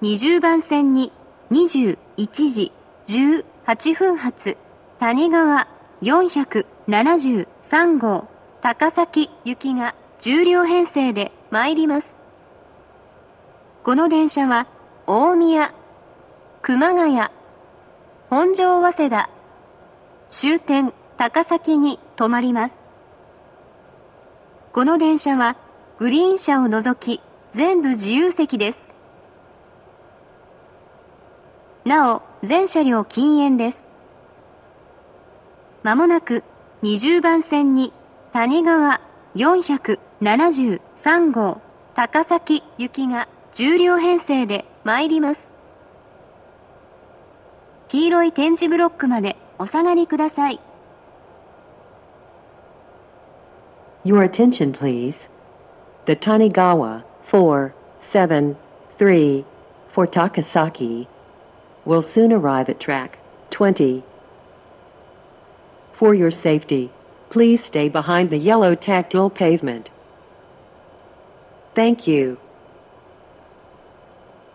20番線に21時18分発谷川473号高崎行きが10両編成で参ります。この電車は大宮、熊谷、本庄早稲田、終点高崎に停まります。この電車はグリーン車を除き全部自由席です。なお、全車両禁煙です。まもなく20番線に谷川473号高崎行きが10両編成で参ります。黄色い点字ブロックまでお下がりください。 Your attention, please. The Tanigawa 473 for Takasaki will soon arrive at track 20. For your safety, please stay behind the yellow tactile pavement. Thank you.